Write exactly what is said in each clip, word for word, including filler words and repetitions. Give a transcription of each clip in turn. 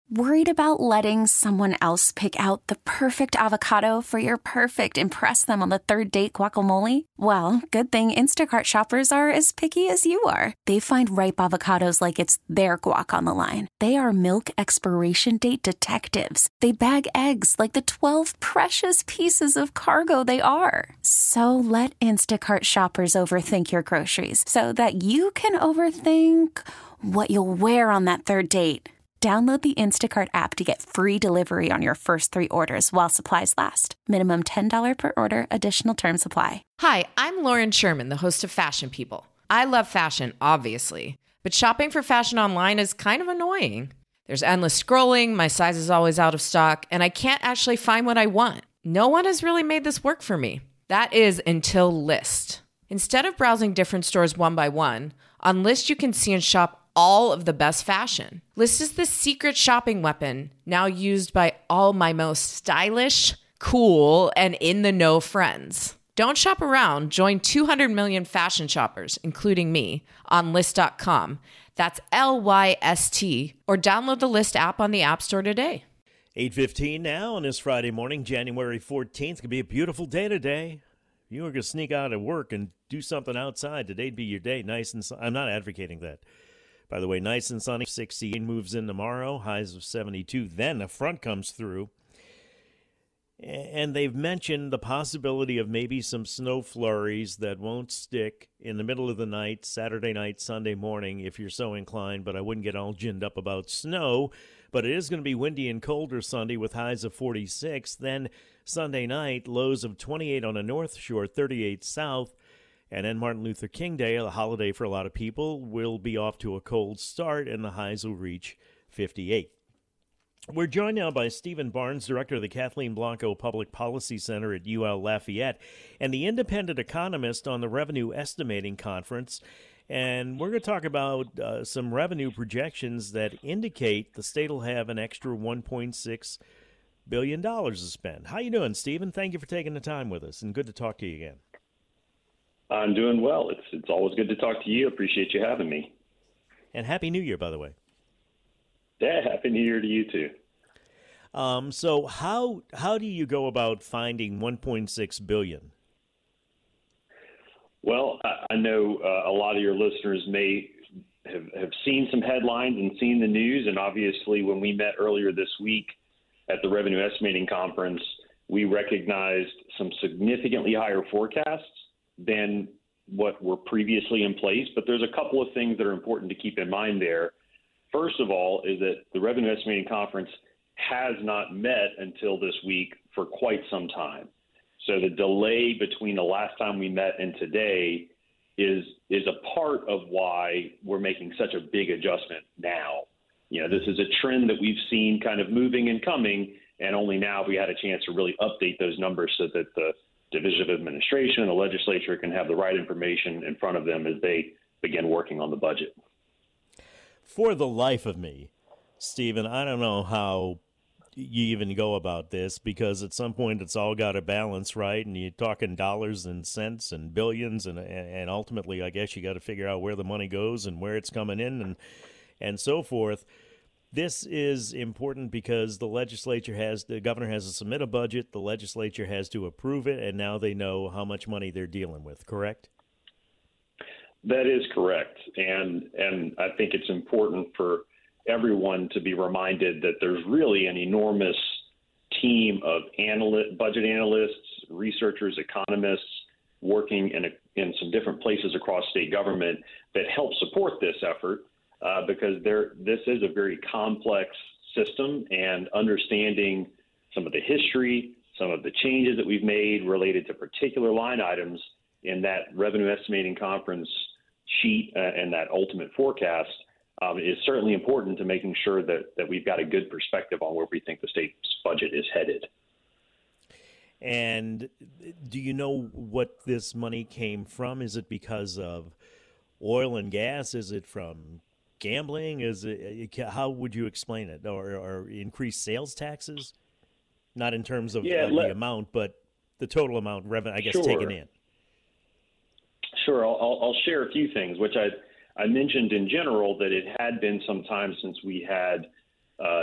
Worried about letting someone else pick out the perfect avocado for your perfect impress them on the third date guacamole? Well, good thing Instacart shoppers are as picky as you are. They find ripe avocados like it's their guac on the line. They are milk expiration date detectives. They bag eggs like the twelve precious pieces of cargo they are. So let Instacart shoppers overthink your groceries so that you can overthink what you'll wear on that third date. Download the Instacart app to get free delivery on your first three orders while supplies last. Minimum ten dollars per order. Additional terms apply. Hi, I'm Lauren Sherman, the host of Fashion People. I love fashion, obviously, but shopping for fashion online is kind of annoying. There's endless scrolling, my size is always out of stock, and I can't actually find what I want. No one has really made this work for me. That is until Lyst. Instead of browsing different stores one by one, on Lyst you can see and shop all of the best fashion. Lyst is the secret shopping weapon now used by all my most stylish, cool, and in-the-know friends. Don't shop around. Join two hundred million fashion shoppers, including me, on Lyst dot com. That's L Y S T. Or download the Lyst app on the App Store today. eight fifteen now on this Friday morning, January fourteenth. It's going to be a beautiful day today. If you were going to sneak out of work and do something outside, today'd be your day. Nice and sun- I'm not advocating that. By the way, nice and sunny. sixty-eight moves in tomorrow, highs of seventy-two. Then a front comes through. And they've mentioned the possibility of maybe some snow flurries that won't stick in the middle of the night, Saturday night, Sunday morning, if you're so inclined. But I wouldn't get all ginned up about snow. But it is going to be windy and colder Sunday with highs of forty-six. Then Sunday night, lows of twenty-eight on the North Shore, thirty-eight south. And then Martin Luther King Day, a holiday for a lot of people, will be off to a cold start, and the highs will reach fifty-eight. We're joined now by Stephen Barnes, director of the Kathleen Blanco Public Policy Center at U L Lafayette, and the independent economist on the Revenue Estimating Conference. And we're going to talk about uh, some revenue projections that indicate the state will have an extra one point six billion dollars to spend. How you doing, Stephen? Thank you for taking the time with us, and good to talk to you again. I'm doing well. It's it's always good to talk to you. Appreciate you having me. And Happy New Year, by the way. Yeah, Happy New Year to you too. Um, so how how do you go about finding one point six billion dollars? Well, I, I know uh, a lot of your listeners may have, have seen some headlines and seen the news. And obviously, when we met earlier this week at the Revenue Estimating Conference, we recognized some significantly higher forecasts than what were previously in place. But there's a couple of things that are important to keep in mind there. First of all, is that the Revenue Estimating Conference has not met until this week for quite some time. So the delay between the last time we met and today is is a part of why we're making such a big adjustment now. You know, this is a trend that we've seen kind of moving and coming, and only now we had a chance to really update those numbers so that the Division of Administration and the legislature can have the right information in front of them as they begin working on the budget. For the life of me, Stephen, I don't know how you even go about this, because at some point it's all got to balance, right? And you're talking dollars and cents and billions, and and ultimately, I guess you got to figure out where the money goes and where it's coming in and and so forth. This is important because the legislature has, the governor has to submit a budget, the legislature has to approve it, and now they know how much money they're dealing with, correct? That is correct. And and I think it's important for everyone to be reminded that there's really an enormous team of analyst, budget analysts, researchers, economists working in, a, in some different places across state government that help support this effort. Uh, because there, this is a very complex system, and understanding some of the history, some of the changes that we've made related to particular line items in that Revenue Estimating Conference sheet uh, and that ultimate forecast um, is certainly important to making sure that, that we've got a good perspective on where we think the state's budget is headed. And do you know what this money came from? Is it because of oil and gas? Is it from gambling? Is it, how would you explain it? Or, or increased sales taxes? Not in terms of, yeah, of let, the amount, but the total amount, revenue, I guess, sure. taken in. Sure. I'll, I'll share a few things, which I, I mentioned in general that it had been some time since we had uh,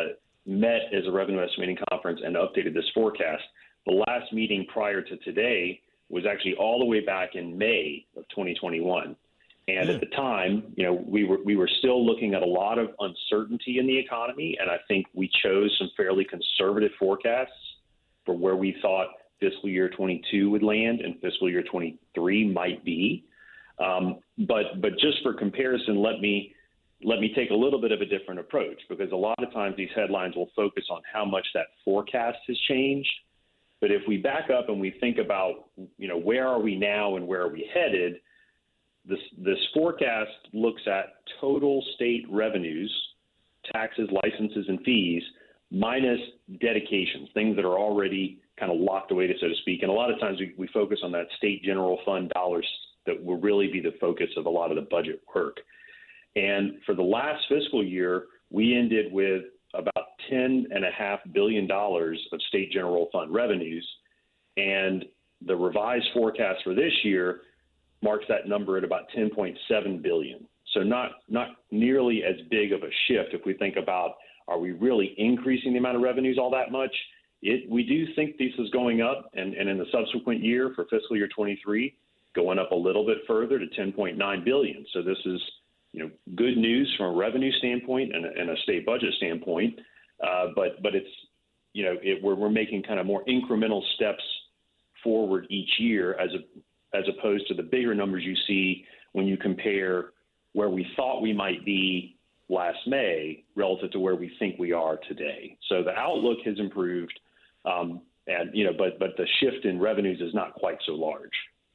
met as a revenue estimating conference and updated this forecast. The last meeting prior to today was actually all the way back in May of twenty twenty-one. And at the time, you know, we were we were still looking at a lot of uncertainty in the economy, and I think we chose some fairly conservative forecasts for where we thought fiscal year twenty-two would land and fiscal year twenty-three might be. Um, but but just for comparison, let me let me take a little bit of a different approach, because a lot of times these headlines will focus on how much that forecast has changed. But if we back up and we think about, you know, where are we now and where are we headed, this this forecast looks at total state revenues, taxes, licenses, and fees, minus dedications, things that are already kind of locked away, so to speak. And a lot of times we, we focus on that state general fund dollars that will really be the focus of a lot of the budget work. And for the last fiscal year, we ended with about ten and a half billion dollars of state general fund revenues, and the revised forecast for this year marks that number at about ten point seven billion dollars. So not not nearly as big of a shift if we think about, are we really increasing the amount of revenues all that much? It, we do think this is going up, and, and in the subsequent year for fiscal year twenty-three, going up a little bit further to ten point nine billion dollars. So this is, you know, good news from a revenue standpoint and a, and a state budget standpoint, uh, but but it's, you know, it, we're we're making kind of more incremental steps forward each year as a, as opposed to the bigger numbers you see when you compare where we thought we might be last May relative to where we think we are today. So the outlook has improved, um, and you know, but but the shift in revenues is not quite so large.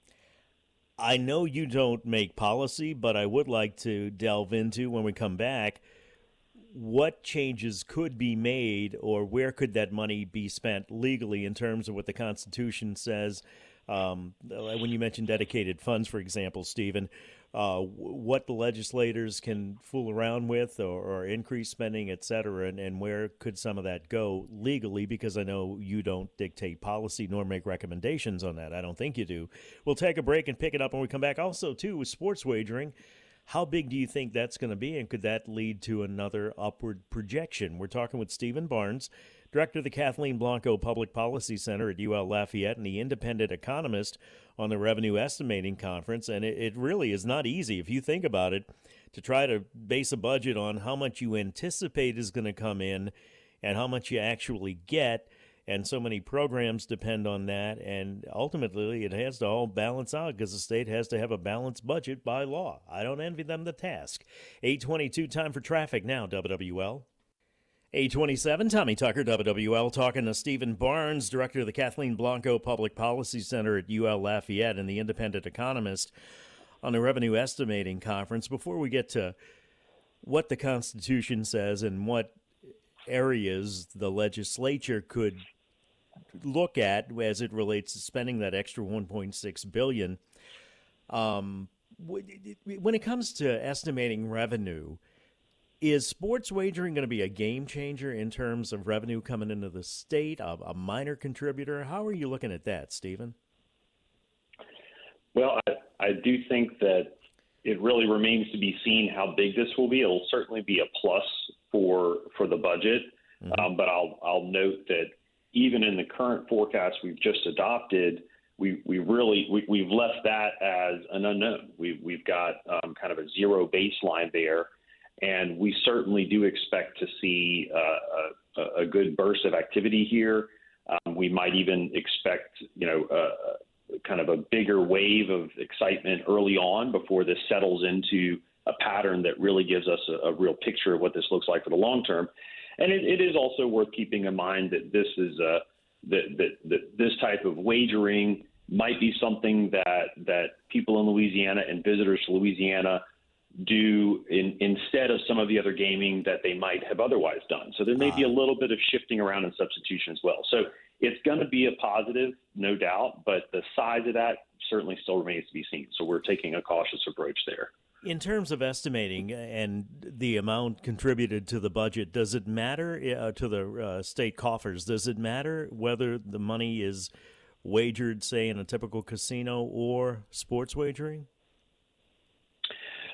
I know you don't make policy, but I would like to delve into, when we come back, what changes could be made, or where could that money be spent legally in terms of what the Constitution says. Um, when you mentioned dedicated funds, for example, Stephen, uh, what the legislators can fool around with or, or increase spending, et cetera, and, and where could some of that go legally, because I know you don't dictate policy nor make recommendations on that. I don't think you do. We'll take a break and pick it up when we come back. Also, too, with sports wagering, how big do you think that's going to be, and could that lead to another upward projection? We're talking with Stephen Barnes, Director of the Kathleen Blanco Public Policy Center at U L Lafayette and the independent economist on the Revenue Estimating Conference. And it, it really is not easy, if you think about it, to try to base a budget on how much you anticipate is going to come in and how much you actually get. And so many programs depend on that. And ultimately, it has to all balance out because the state has to have a balanced budget by law. I don't envy them the task. eight twenty-two, time for traffic now, W W L. eight twenty-seven, Tommy Tucker, W W L, talking to Stephen Barnes, Director of the Kathleen Blanco Public Policy Center at U L Lafayette and the independent economist on the Revenue Estimating Conference. Before we get to what the Constitution says and what areas the legislature could look at as it relates to spending that extra one point six billion dollars, um, when it comes to estimating revenue, is sports wagering going to be a game changer in terms of revenue coming into the state, a, a minor contributor? How are you looking at that, Stephen? Well, I, I do think that it really remains to be seen how big this will be. It'll certainly be a plus for for the budget, mm-hmm. um, but I'll I'll note that even in the current forecast we've just adopted, we we really we, we've left that as an unknown. We we've got um, kind of a zero baseline there. And we certainly do expect to see uh, a, a good burst of activity here. Um, we might even expect, you know, uh, kind of a bigger wave of excitement early on before this settles into a pattern that really gives us a, a real picture of what this looks like for the long term. And it, it is also worth keeping in mind that this is uh, that, that, that this type of wagering might be something that that people in Louisiana and visitors to Louisiana do in, instead of some of the other gaming that they might have otherwise done. So there may be a little bit of shifting around and substitution as well. So it's going to be a positive, no doubt, but the size of that certainly still remains to be seen. So we're taking a cautious approach there. In terms of estimating and the amount contributed to the budget, does it matter uh, to the uh, state coffers? Does it matter whether the money is wagered, say, in a typical casino or sports wagering?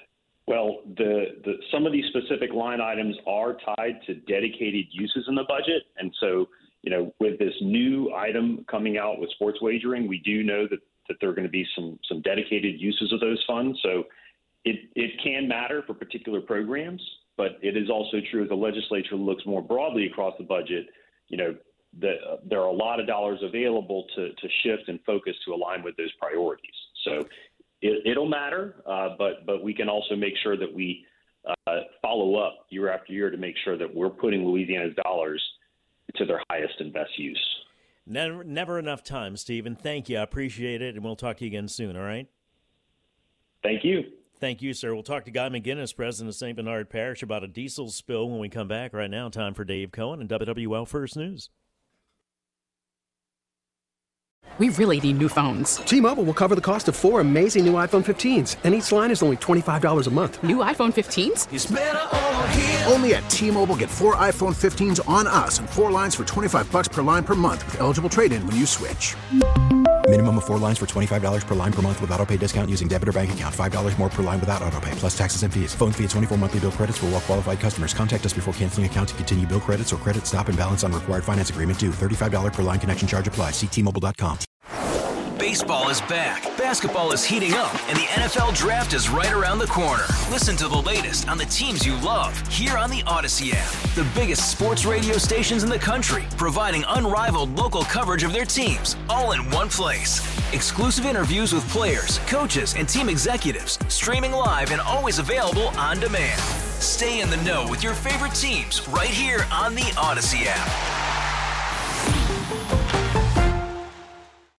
Well, the, the some of these specific line items are tied to dedicated uses in the budget. And so, you know, with this new item coming out with sports wagering, we do know that, that there are going to be some some dedicated uses of those funds. So it, it can matter for particular programs, but it is also true as the legislature looks more broadly across the budget, you know, that uh, there are a lot of dollars available to, to shift and focus to align with those priorities. So it, it'll matter, uh, but but we can also make sure that we uh, follow up year after year to make sure that we're putting Louisiana's dollars to their highest and best use. Never, never enough time, Stephen. Thank you. I appreciate it, and we'll talk to you again soon, all right? Thank you. Thank you, sir. We'll talk to Guy McGinnis, president of Saint Bernard Parish, about a diesel spill when we come back. Right now, time for Dave Cohen and W W L First News. We really need new phones. T-Mobile will cover the cost of four amazing new iPhone fifteens, and each line is only twenty-five dollars a month. New iPhone fifteens? It's better over here. Only at T-Mobile, get four iPhone fifteens on us and four lines for twenty-five dollars per line per month with eligible trade-in when you switch. Minimum of four lines for twenty-five dollars per line per month with autopay discount using debit or bank account. five dollars more per line without autopay, plus taxes and fees. Phone fee at twenty-four monthly bill credits for well-qualified customers. Contact us before canceling account to continue bill credits or credit stop and balance on required finance agreement due. thirty-five dollars per line connection charge applies. See T Mobile dot com. Baseball is back, basketball is heating up, and the N F L Draft is right around the corner. Listen to the latest on the teams you love here on the Odyssey app. The biggest sports radio stations in the country, providing unrivaled local coverage of their teams, all in one place. Exclusive interviews with players, coaches, and team executives, streaming live and always available on demand. Stay in the know with your favorite teams right here on the Odyssey app.